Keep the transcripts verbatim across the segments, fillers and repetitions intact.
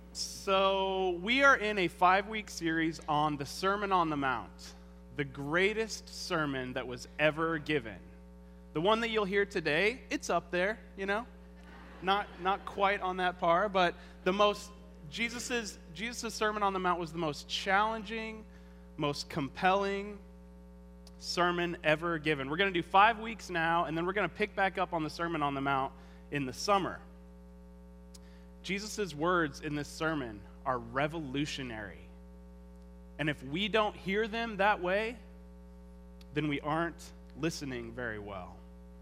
So, we are in a five-week series on the Sermon on the Mount, the greatest sermon that was ever given. The one that you'll hear today, it's up there, you know? Not not quite on that par, but the most, Jesus's, Jesus's Sermon on the Mount was the most challenging, most compelling sermon ever given. We're going to do five weeks now, and then we're going to pick back up on the Sermon on the Mount in the summer. Jesus' words in this sermon are revolutionary. And if we don't hear them that way, then we aren't listening very well.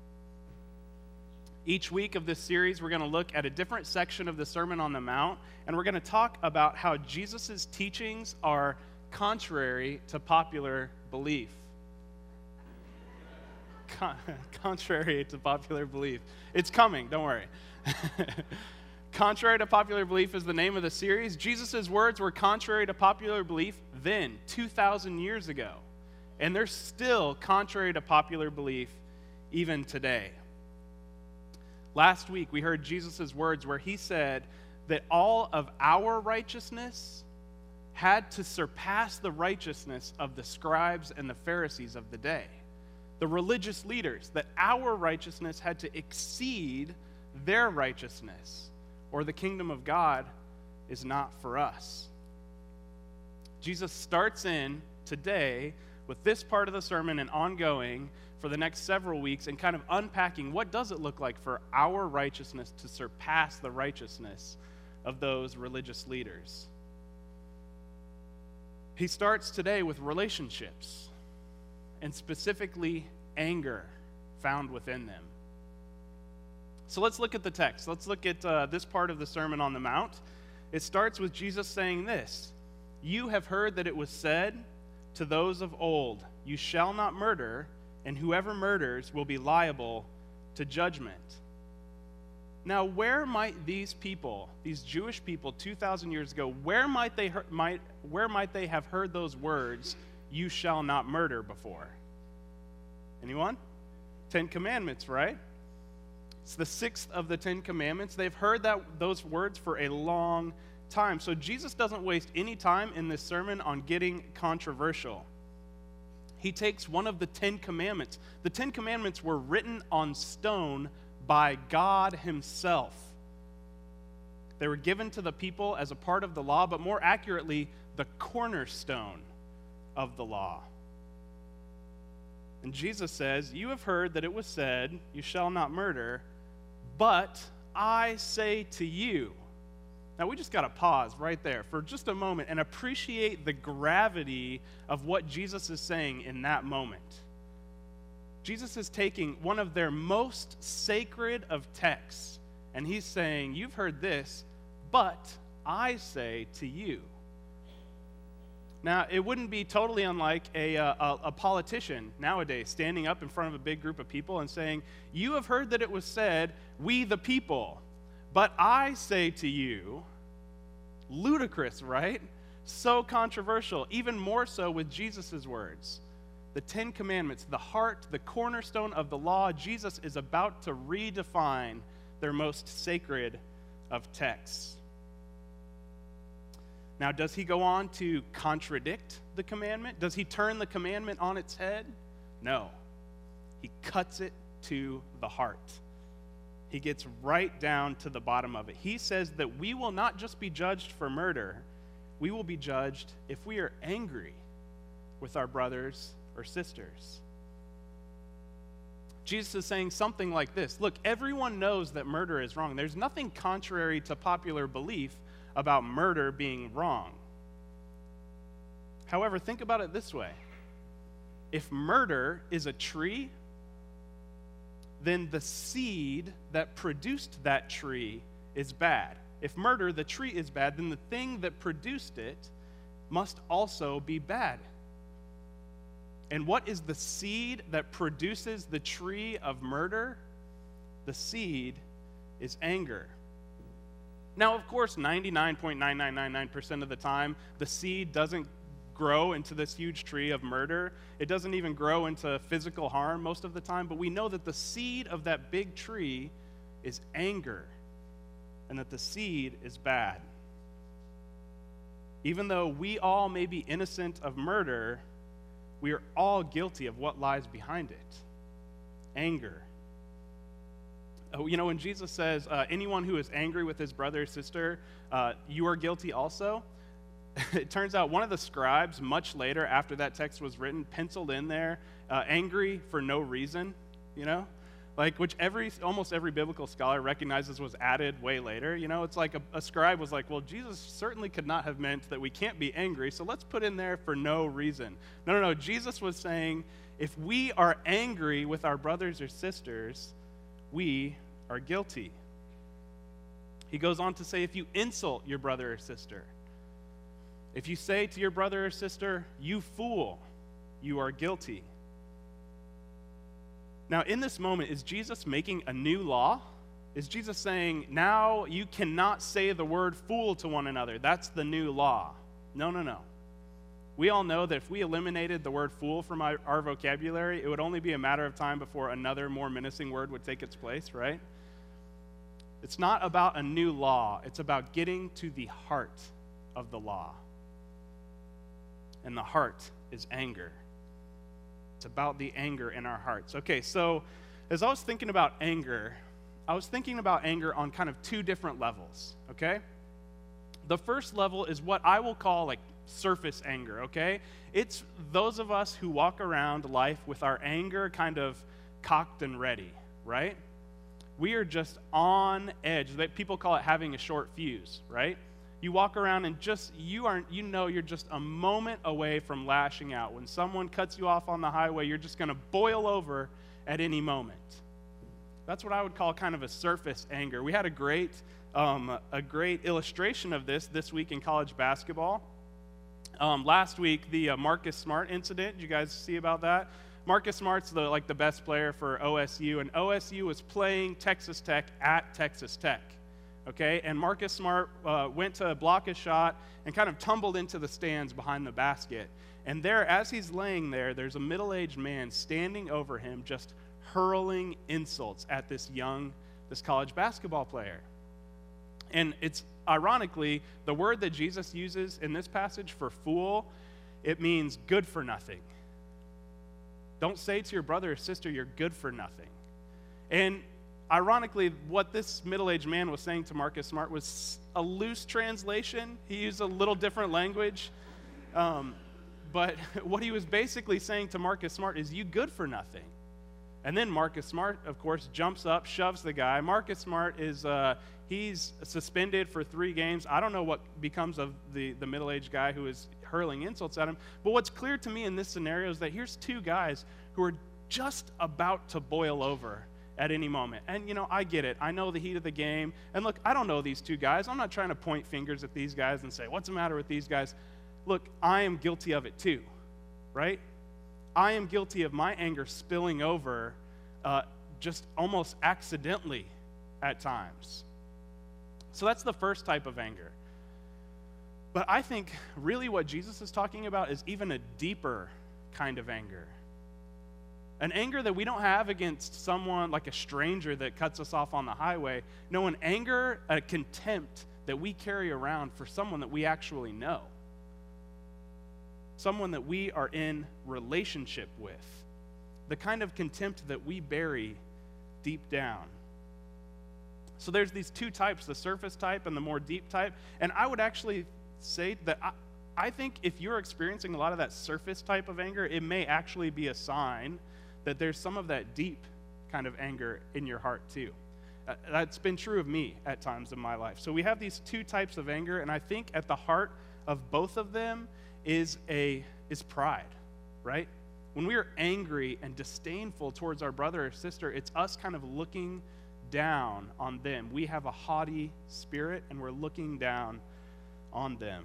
Each week of this series, we're going to look at a different section of the Sermon on the Mount, and we're going to talk about how Jesus' teachings are contrary to popular belief. Con- contrary to popular belief. It's coming, don't worry. Contrary to popular belief is the name of the series. Jesus' words were contrary to popular belief then, two thousand years ago. And they're still contrary to popular belief even today. Last week, we heard Jesus' words where he said that all of our righteousness had to surpass the righteousness of the scribes and the Pharisees of the day. The religious leaders, that our righteousness had to exceed their righteousness, or the kingdom of God is not for us. Jesus starts in today with this part of the sermon and ongoing for the next several weeks and kind of unpacking what does it look like for our righteousness to surpass the righteousness of those religious leaders. He starts today with relationships, and specifically anger found within them. So let's look at the text. Let's look at uh, this part of the Sermon on the Mount. It starts with Jesus saying this: "You have heard that it was said to those of old, 'You shall not murder, and whoever murders will be liable to judgment.'" Now, where might these people, these Jewish people two thousand years ago, where might they he- might where might they have heard those words, "You shall not murder," before? Anyone? Ten Commandments, right? It's the sixth of the Ten Commandments. They've heard that those words for a long time. So Jesus doesn't waste any time in this sermon on getting controversial. He takes one of the Ten Commandments. The Ten Commandments were written on stone by God himself. They were given to the people as a part of the law, but more accurately, the cornerstone of the law. And Jesus says, "You have heard that it was said, 'You shall not murder,' but I say to you." Now, we just got to pause right there for just a moment and appreciate the gravity of what Jesus is saying in that moment. Jesus is taking one of their most sacred of texts, and he's saying, "You've heard this, but I say to you." Now, it wouldn't be totally unlike a, a, a politician nowadays standing up in front of a big group of people and saying, "You have heard that it was said, 'We the people,' but I say to you." Ludicrous, right? So controversial, even more so with Jesus' words. The Ten Commandments, the heart, the cornerstone of the law, Jesus is about to redefine their most sacred of texts. Now, does he go on to contradict the commandment? Does he turn the commandment on its head? No. He cuts it to the heart. He gets right down to the bottom of it. He says that we will not just be judged for murder, we will be judged if we are angry with our brothers or sisters. Jesus is saying something like this: look, everyone knows that murder is wrong. There's nothing contrary to popular belief about murder being wrong. However, think about it this way. If murder is a tree, then the seed that produced that tree is bad. If murder, the tree, is bad, then the thing that produced it must also be bad. And what is the seed that produces the tree of murder? The seed is anger. Now, of course, ninety-nine point nine nine nine nine percent of the time, the seed doesn't grow into this huge tree of murder. It doesn't even grow into physical harm most of the time, but we know that the seed of that big tree is anger, and that the seed is bad. even though we all may be innocent of murder, we are all guilty of what lies behind it. Anger. Oh, you know, when Jesus says, uh, anyone who is angry with his brother or sister, uh, you are guilty also, it turns out one of the scribes, much later after that text was written, penciled in there, uh, angry for no reason, you know? Like, which every, almost every biblical scholar recognizes was added way later. You know, it's like a, a scribe was like, well, Jesus certainly could not have meant that we can't be angry, so let's put in there for no reason. No, no, no. Jesus was saying, if we are angry with our brothers or sisters, we are guilty. He goes on to say, if you insult your brother or sister, if you say to your brother or sister, you fool, you are guilty. Now, in this moment, is Jesus making a new law? Is Jesus saying, now you cannot say the word fool to one another? That's the new law. No, no, no. We all know that if we eliminated the word fool from our, our vocabulary, it would only be a matter of time before another more menacing word would take its place, right? It's not about a new law. It's about getting to the heart of the law. And the heart is anger. It's about the anger in our hearts. Okay, so as I was thinking about anger, I was thinking about anger on kind of two different levels, okay? The first level is what I will call like surface anger, okay? It's those of us who walk around life with our anger kind of cocked and ready, right? We are just on edge. People call it having a short fuse, right? You walk around and just, you aren't, you know you're just a moment away from lashing out. When someone cuts you off on the highway, you're just going to boil over at any moment. That's what I would call kind of a surface anger. We had a great, um, a great illustration of this this week in college basketball. Um, last week, the uh, Marcus Smart incident. Did you guys see about that? Marcus Smart's the, like the best player for O S U, and O S U was playing Texas Tech at Texas Tech. Okay, and Marcus Smart uh, went to block a shot and kind of tumbled into the stands behind the basket. And there, as he's laying there, there's a middle-aged man standing over him, just hurling insults at this young, this college basketball player. And it's ironically, the word that Jesus uses in this passage for fool, it means good for nothing. Don't say to your brother or sister, you're good for nothing. And ironically, what this middle-aged man was saying to Marcus Smart was a loose translation. He used a little different language. Um, but what he was basically saying to Marcus Smart is, you good for nothing. And then Marcus Smart, of course, jumps up, shoves the guy. Marcus Smart is, uh, he's suspended for three games. I don't know what becomes of the, the middle-aged guy who is hurling insults at him. But what's clear to me in this scenario is that here's two guys who are just about to boil over at any moment. And, you know, I get it. I know the heat of the game. And look, I don't know these two guys. I'm not trying to point fingers at these guys and say, what's the matter with these guys? Look, I am guilty of it too, right? I am guilty of my anger spilling over uh, just almost accidentally at times. So that's the first type of anger. But I think really what Jesus is talking about is even a deeper kind of anger. An anger that we don't have against someone like a stranger that cuts us off on the highway. No, an anger, a contempt that we carry around for someone that we actually know. Someone that we are in relationship with. The kind of contempt that we bury deep down. So there's these two types, the surface type and the more deep type. And I would actually say that I, I think if you're experiencing a lot of that surface type of anger, it may actually be a sign that there's some of that deep kind of anger in your heart too. Uh, that's been true of me at times in my life. So we have these two types of anger, and I think at the heart of both of them is a is pride, right? When we are angry and disdainful towards our brother or sister, it's us kind of looking down on them. We have a haughty spirit, and we're looking down on them.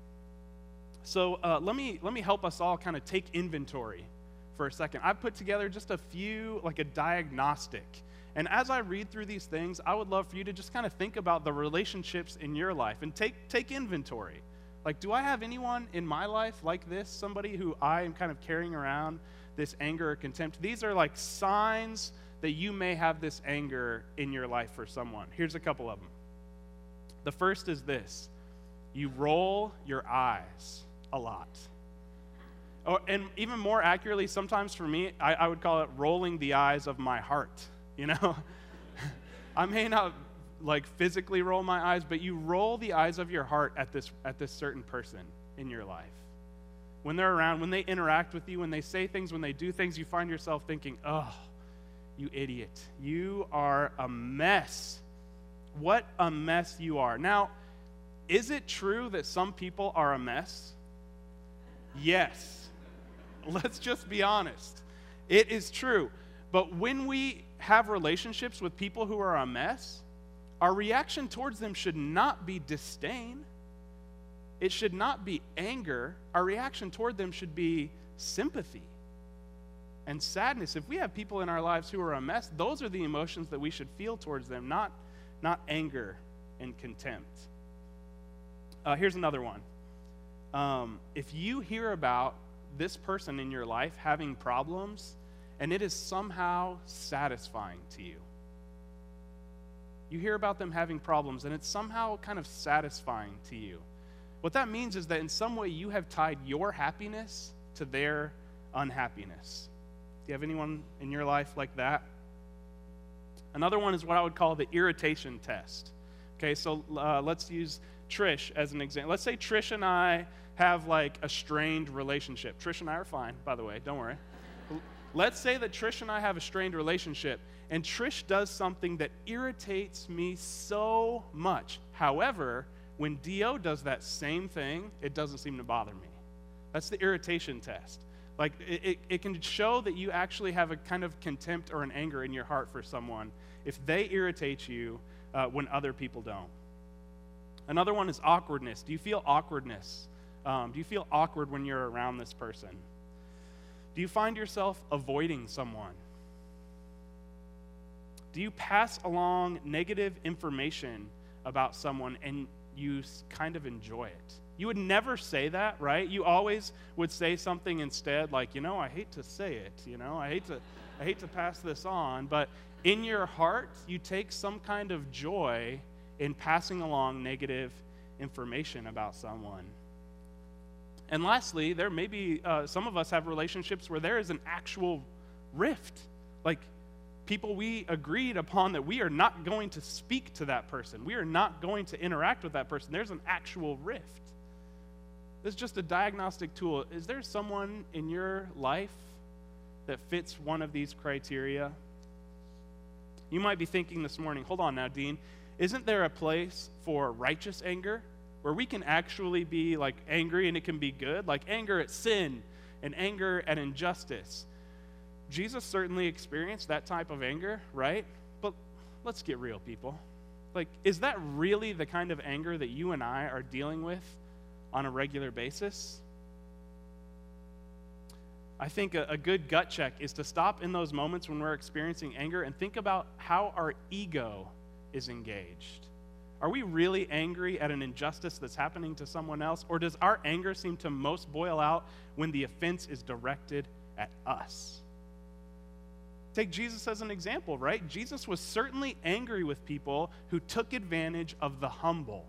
So uh, let me let me help us all kind of take inventory for a second. I've put together just a few, like a diagnostic. And as I read through these things, I would love for you to just kind of think about the relationships in your life and take take inventory. Like, do I have anyone in my life like this? Somebody who I am kind of carrying around this anger or contempt? These are like signs that you may have this anger in your life for someone. Here's a couple of them. The first is this. You roll your eyes a lot. Or, and even more accurately, sometimes for me, I, I would call it rolling the eyes of my heart, you know? I may not like physically roll my eyes, but you roll the eyes of your heart at this at this certain person in your life. When they're around, when they interact with you, when they say things, when they do things, you find yourself thinking, oh, you idiot. You are a mess. What a mess you are. Now, is it true that some people are a mess? Yes. Let's just be honest. It is true. But when we have relationships with people who are a mess, our reaction towards them should not be disdain. It should not be anger. Our reaction toward them should be sympathy and sadness. If we have people in our lives who are a mess, those are the emotions that we should feel towards them, not, not anger and contempt. Uh, here's another one. Um, if you hear about this person in your life having problems, and it is somehow satisfying to you. You hear about them having problems, and it's somehow kind of satisfying to you. What that means is that in some way you have tied your happiness to their unhappiness. Do you have anyone in your life like that? Another one is what I would call the irritation test. Okay, so uh, let's use Trish as an example. Let's say Trish and I have like a strained relationship. Trish and I are fine, by the way, don't worry. Let's say that Trish and I have a strained relationship, and Trish does something that irritates me so much. However, when D O does that same thing, it doesn't seem to bother me. That's the irritation test. Like, it, it, it can show that you actually have a kind of contempt or an anger in your heart for someone if they irritate you uh, when other people don't. Another one is awkwardness. Do you feel awkwardness? Um, do you feel awkward when you're around this person? Do you find yourself avoiding someone? Do you pass along negative information about someone and you kind of enjoy it? You would never say that, right? You always would say something instead, like, you know, I hate to say it, you know, I hate to, I hate to pass this on, but in your heart, you take some kind of joy in passing along negative information about someone. And lastly, there may be, uh, some of us have relationships where there is an actual rift. Like, people we agreed upon that we are not going to speak to that person. We are not going to interact with that person. There's an actual rift. This is just a diagnostic tool. Is there someone in your life that fits one of these criteria? You might be thinking this morning, hold on now, Dean, isn't there a place for righteous anger where we can actually be like angry and it can be good? Like anger at sin and anger at injustice. Jesus certainly experienced that type of anger, right? But let's get real, people. Like, is that really the kind of anger that you and I are dealing with on a regular basis? I think a, a good gut check is to stop in those moments when we're experiencing anger and think about how our ego is engaged. Are we really angry at an injustice that's happening to someone else? Or does our anger seem to most boil out when the offense is directed at us? Take Jesus as an example, right? Jesus was certainly angry with people who took advantage of the humble.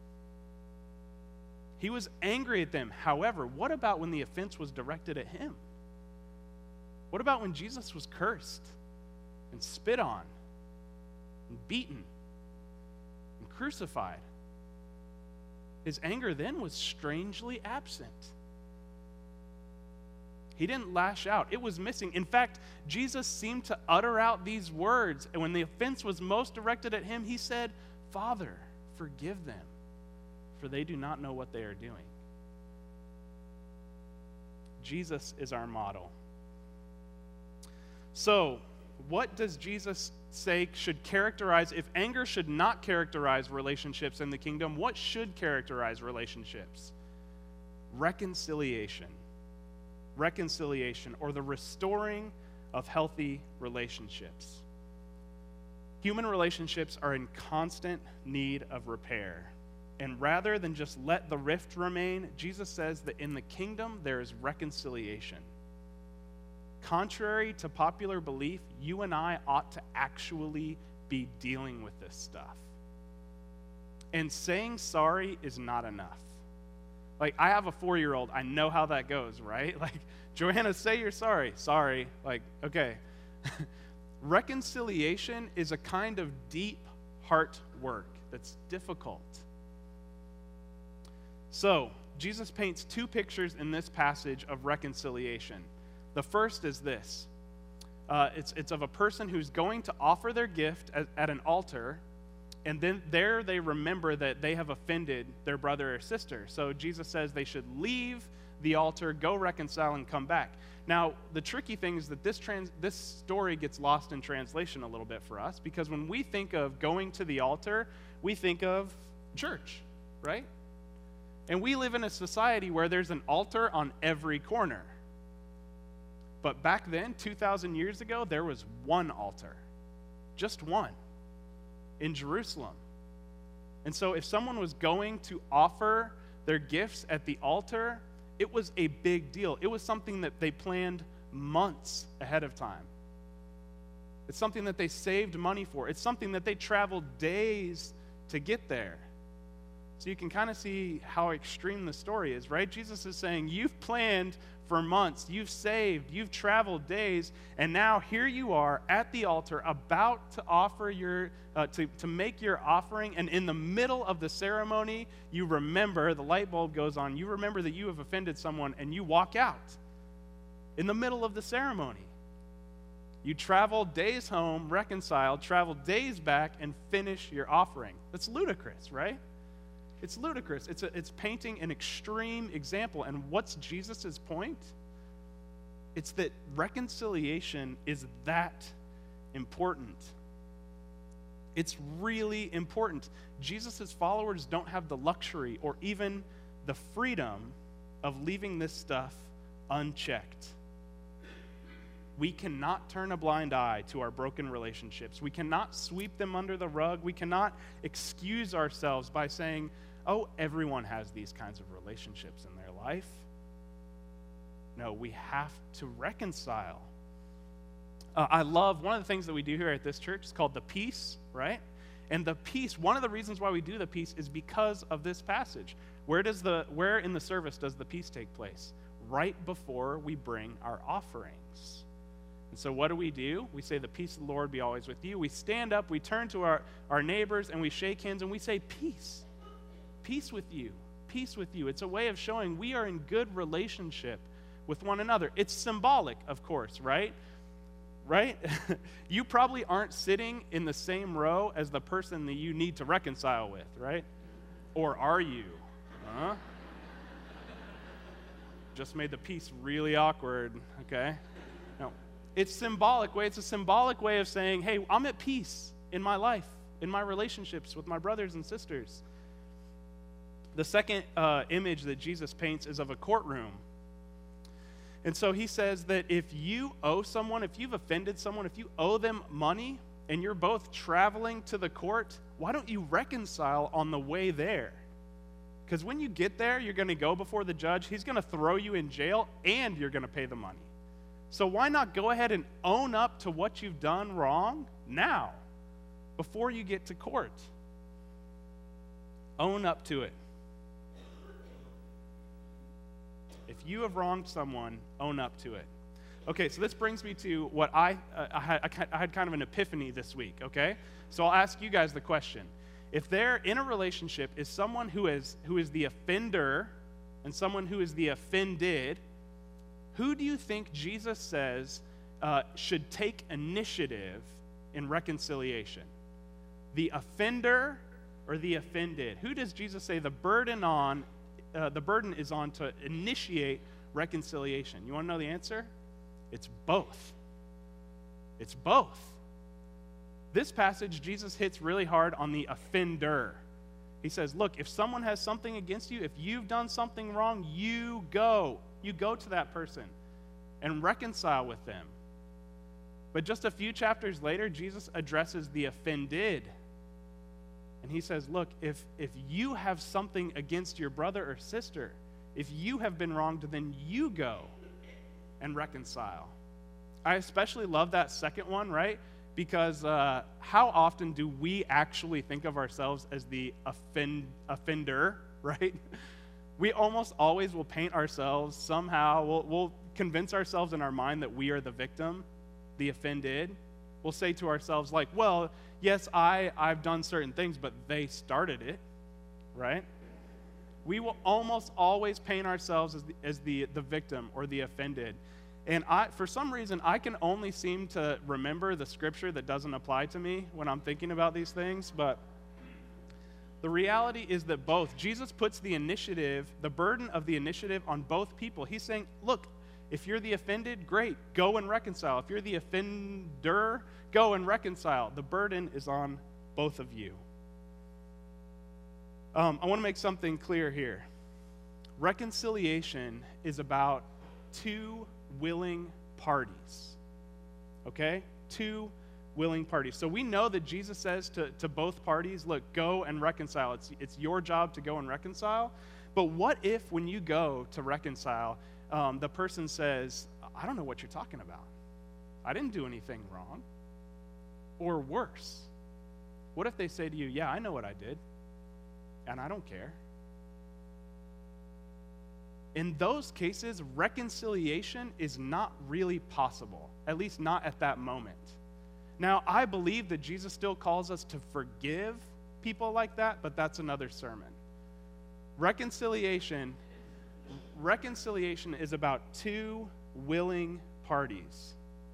He was angry at them. However, what about when the offense was directed at him? What about when Jesus was cursed and spit on and beaten and crucified? His anger then was strangely absent. He didn't lash out. It was missing. In fact, Jesus seemed to utter out these words. And when the offense was most directed at him, he said, "Father, forgive them, for they do not know what they are doing." Jesus is our model. So, what does Jesus say should characterize, if anger should not characterize relationships in the kingdom, what should characterize relationships? Reconciliation. Reconciliation, or the restoring of healthy relationships. Human relationships are in constant need of repair. And rather than just let the rift remain, Jesus says that in the kingdom there is reconciliation. Contrary to popular belief, you and I ought to actually be dealing with this stuff. And saying sorry is not enough. Like, I have a four-year-old. I know how that goes, right? Like, Joanna, say you're sorry. Sorry. Like, okay. Reconciliation is a kind of deep heart work that's difficult. So, Jesus paints two pictures in this passage of reconciliation. The first is this. Uh, it's, it's of a person who's going to offer their gift at, at an altar, and then there they remember that they have offended their brother or sister. So Jesus says they should leave the altar, go reconcile, and come back. Now, the tricky thing is that this trans, this story gets lost in translation a little bit for us, because when we think of going to the altar, we think of church, right? And we live in a society where there's an altar on every corner. But back then, two thousand years ago, there was one altar. Just one. In Jerusalem. And so if someone was going to offer their gifts at the altar, it was a big deal. It was something that they planned months ahead of time. It's something that they saved money for. It's something that they traveled days to get there. So you can kind of see how extreme the story is, right? Jesus is saying, you've planned for months, you've saved, you've traveled days, and now here you are at the altar about to offer your, uh, to, to make your offering, and in the middle of the ceremony, you remember, the light bulb goes on, you remember that you have offended someone, and you walk out in the middle of the ceremony. You travel days home, reconcile, travel days back, and finish your offering. That's ludicrous, right? It's ludicrous. It's, a, it's painting an extreme example. And what's Jesus' point? It's that reconciliation is that important. It's really important. Jesus' followers don't have the luxury or even the freedom of leaving this stuff unchecked. We cannot turn a blind eye to our broken relationships. We cannot sweep them under the rug. We cannot excuse ourselves by saying, oh, everyone has these kinds of relationships in their life. No, we have to reconcile. Uh, I love, one of the things that we do here at this church is called the peace, right? And the peace, one of the reasons why we do the peace is because of this passage. Where does the, where in the service does the peace take place? Right before we bring our offerings. And so what do we do? We say, the peace of the Lord be always with you. We stand up, we turn to our, our neighbors, and we shake hands, and we say, peace. Peace with you. Peace with you. It's a way of showing we are in good relationship with one another. It's symbolic, of course, right? Right? You probably aren't sitting in the same row as the person that you need to reconcile with, right? Or are you? Huh? Just made the peace really awkward, okay? No. It's symbolic way. It's a symbolic way of saying, hey, I'm at peace in my life, in my relationships with my brothers and sisters. The second uh, image that Jesus paints is of a courtroom. And so he says that if you owe someone, if you've offended someone, if you owe them money, and you're both traveling to the court, why don't you reconcile on the way there? Because when you get there, you're going to go before the judge, he's going to throw you in jail, and you're going to pay the money. So why not go ahead and own up to what you've done wrong now, before you get to court? Own up to it. If you have wronged someone, own up to it. Okay, so this brings me to what I, uh, I, had, I had kind of an epiphany this week, okay? So I'll ask you guys the question. If there in a relationship is someone who is, who is the offender and someone who is the offended, who do you think Jesus says uh, should take initiative in reconciliation? The offender or the offended? Who does Jesus say the burden on Uh, the burden is on to initiate reconciliation? You want to know the answer? It's both. It's both. This passage, Jesus hits really hard on the offender. He says, look, if someone has something against you, if you've done something wrong, you go. You go to that person and reconcile with them. But just a few chapters later, Jesus addresses the offended. And he says, look, if, if you have something against your brother or sister, if you have been wronged, then you go and reconcile. I especially love that second one, right? because uh, how often do we actually think of ourselves as the offend, offender, right? We almost always will paint ourselves somehow, we'll, we'll convince ourselves in our mind that we are the victim, the offended. We'll say to ourselves like, well, yes, I, I've done certain things, but they started it, right? We will almost always paint ourselves as the, as the, the victim or the offended. And I, for some reason, I can only seem to remember the scripture that doesn't apply to me when I'm thinking about these things, but the reality is that both. Jesus puts the initiative, the burden of the initiative on both people. He's saying, look, if you're the offended, great, go and reconcile. If you're the offender, go and reconcile. The burden is on both of you. Um, I want to make something clear here. Reconciliation is about two willing parties, okay? Two willing parties. So we know that Jesus says to, to both parties, look, go and reconcile. It's, it's your job to go and reconcile. But what if when you go to reconcile, um, the person says, I don't know what you're talking about. I didn't do anything wrong. Or worse, what if they say to you, yeah, I know what I did, and I don't care. In those cases, reconciliation is not really possible, at least not at that moment. Now, I believe that Jesus still calls us to forgive people like that, but that's another sermon. Reconciliation, reconciliation is about two willing parties.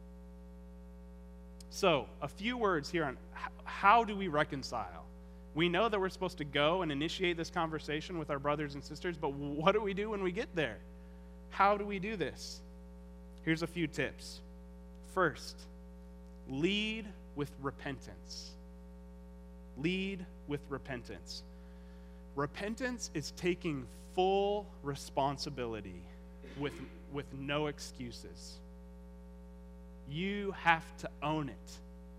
So, a few words here on how do we reconcile? We know that we're supposed to go and initiate this conversation with our brothers and sisters, but what do we do when we get there? How do we do this? Here's a few tips. First, lead with repentance. Lead with repentance. Repentance is taking full responsibility with, with no excuses. You have to own it.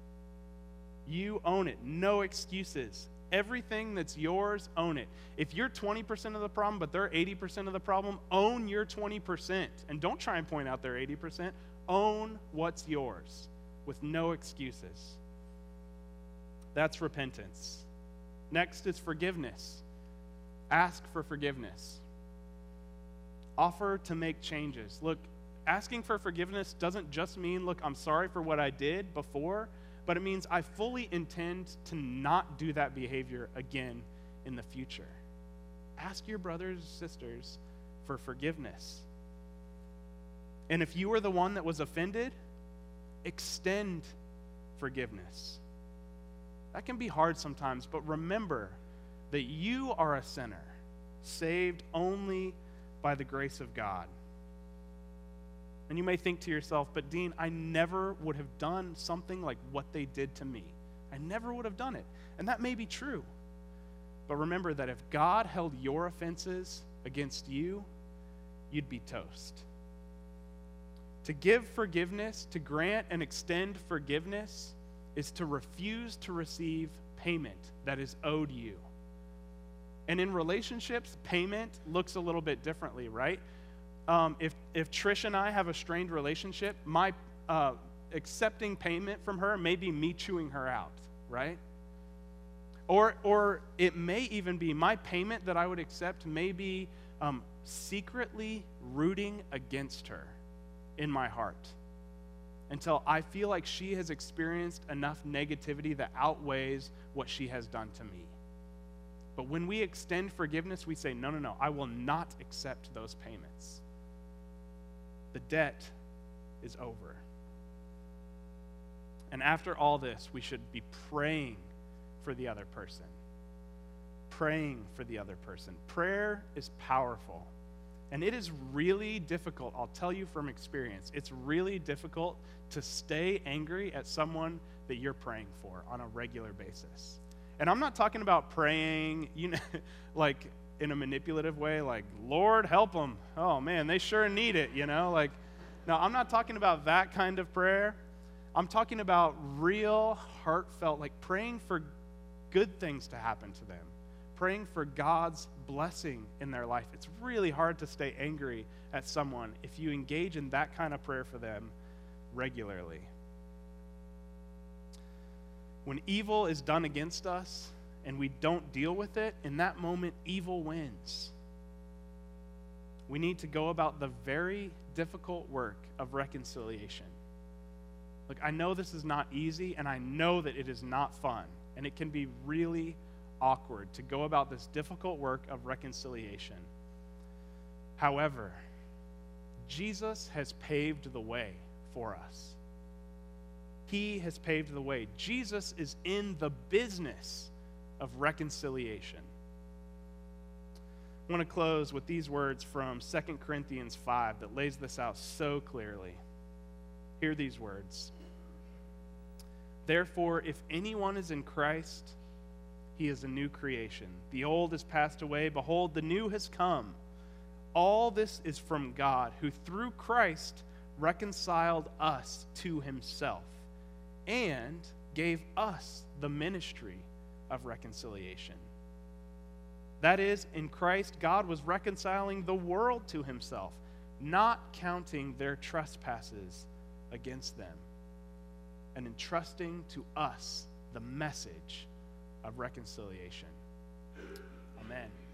You own it. No excuses. Everything that's yours, own it. If you're twenty percent of the problem, but they're eighty percent of the problem, own your twenty percent. And don't try and point out their eighty percent. Own what's yours with no excuses. That's repentance. Next is forgiveness. Ask for forgiveness. Offer to make changes. Look, asking for forgiveness doesn't just mean, look, I'm sorry for what I did before, but it means I fully intend to not do that behavior again in the future. Ask your brothers and sisters for forgiveness. And if you were the one that was offended, extend forgiveness. That can be hard sometimes, but remember that you are a sinner, saved only by the grace of God. And you may think to yourself, but Dean, I never would have done something like what they did to me. I never would have done it. And that may be true. But remember that if God held your offenses against you, you'd be toast. To give forgiveness, to grant and extend forgiveness, is to refuse to receive payment that is owed you. And in relationships, payment looks a little bit differently, right? Um, if, if Trish and I have a strained relationship, my uh, accepting payment from her may be me chewing her out, right? Or, or it may even be my payment that I would accept may be um, secretly rooting against her in my heart until I feel like she has experienced enough negativity that outweighs what she has done to me. But when we extend forgiveness, we say, no, no, no, I will not accept those payments. The debt is over. And after all this, we should be praying for the other person. Praying for the other person. Prayer is powerful. And it is really difficult, I'll tell you from experience, it's really difficult to stay angry at someone that you're praying for on a regular basis. And I'm not talking about praying, you know, like in a manipulative way, like, Lord, help them. Oh, man, they sure need it, you know? Like, no, I'm not talking about that kind of prayer. I'm talking about real, heartfelt, like praying for good things to happen to them, praying for God's blessing in their life. It's really hard to stay angry at someone if you engage in that kind of prayer for them regularly. When evil is done against us and we don't deal with it, in that moment, evil wins. We need to go about the very difficult work of reconciliation. Look, I know this is not easy, and I know that it is not fun, and it can be really awkward to go about this difficult work of reconciliation. However, Jesus has paved the way for us. He has paved the way. Jesus is in the business of reconciliation. I want to close with these words from Second Corinthians five that lays this out so clearly. Hear these words. Therefore, if anyone is in Christ, he is a new creation. The old has passed away. Behold, the new has come. All this is from God, who through Christ reconciled us to himself and gave us the ministry of reconciliation. That is, in Christ, God was reconciling the world to himself, not counting their trespasses against them, and entrusting to us the message of reconciliation. Amen.